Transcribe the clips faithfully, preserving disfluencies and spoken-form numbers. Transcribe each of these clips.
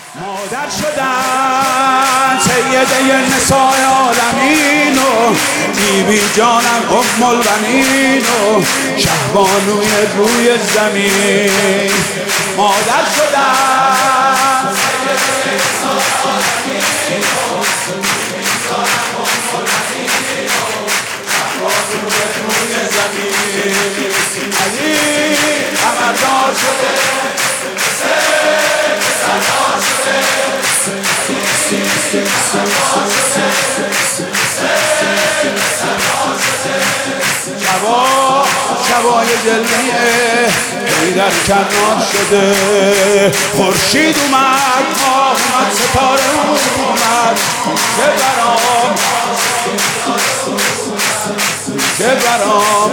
مادر شدن سیده نسای عالمین و بیبی جانم ام البنین و شهبانوی روی زمین. مادر شدن سیده نسای عالمین و بیبی جانم ام البنین و شهبانوی روی زمین. علی قمردار شده شبا شبای جلوه حیدر کنار شده. خورشید اومد ماه اومد ستاره اومد که برام که برام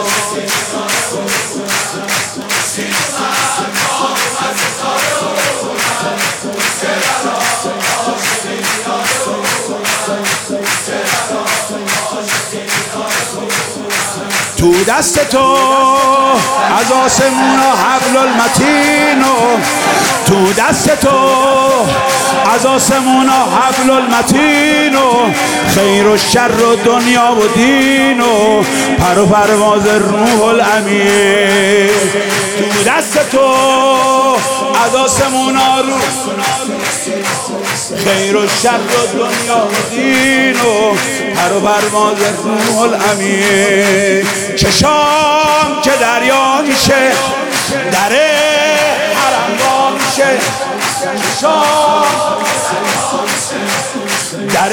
تو دست تو از آسمون و حبل المتین و تو دست تو از آسمون و حبل المتین و خیر و شر و دنیا و دین و پر و پرواز روح الامین. تو دست تو از آسمون و خیر و شر و دنیا و دین و پر و پرواز روح الامین. چشام که دریا میشه در حرم وا میشه. چشام در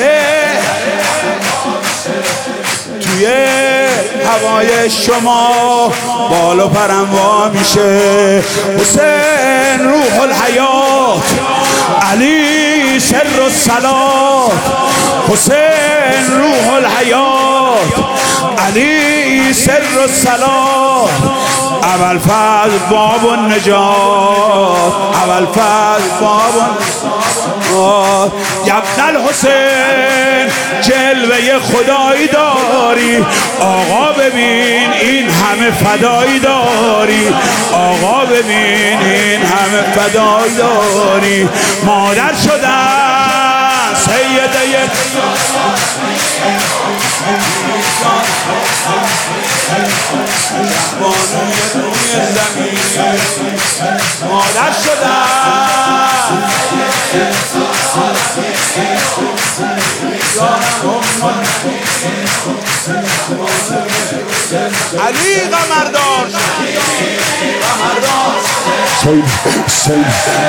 توی هوای شما بال و پرم وا میشه. حسین روح الحیات، علی سر الصلات. حسین روح الحیات، علی سر الصلات. اول فضل باب النجات، اول فضل باب النجات. ابن الحسین جلوه خدایی داری، آقا ببین این همه فدایی داری، آقا ببین این همه فدایی داری. مادر شدن سیده بانوی روی زمین. مادر شدن علی قمردار قمردار سید سید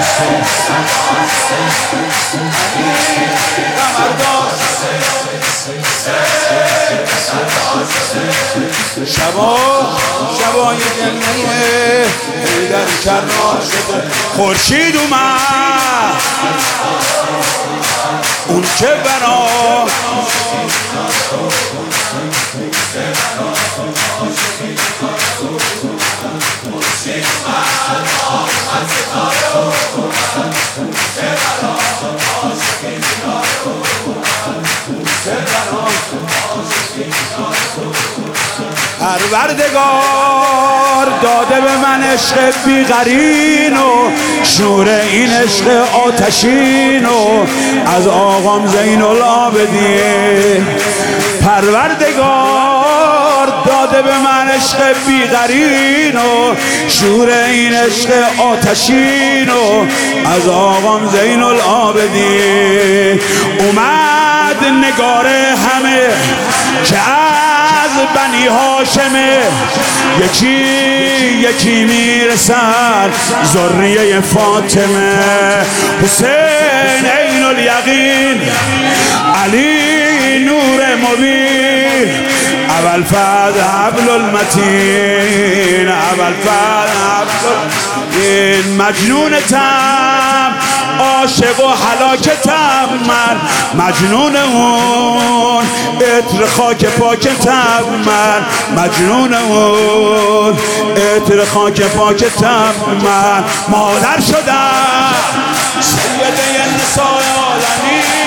قمردار. شبا شبای جلوه حیدر کنار شده. خورشید اومد اون که برام پروردگار داده به من عشق بیقرین و شور این عشق آتشین و از آقام زین العابدین. پروردگار داده به من عشق بیقرین و شور این عشق آتشین و از آقام زین العابدین. اومد نگار همه که از بنی هاشمه، یکی یکی میرسن ذریه فاطمه. حسین عین الیقین، علی نور مبین. اول فضل حبل المتین، اول فضل حبل المتین. مجنونتم عاشق و هلاکتم من، مجنون اون عطر خاک پاکتم من، مجنون اون عطر خاک پاکتم من. مادر شدم سیده نسای عالمین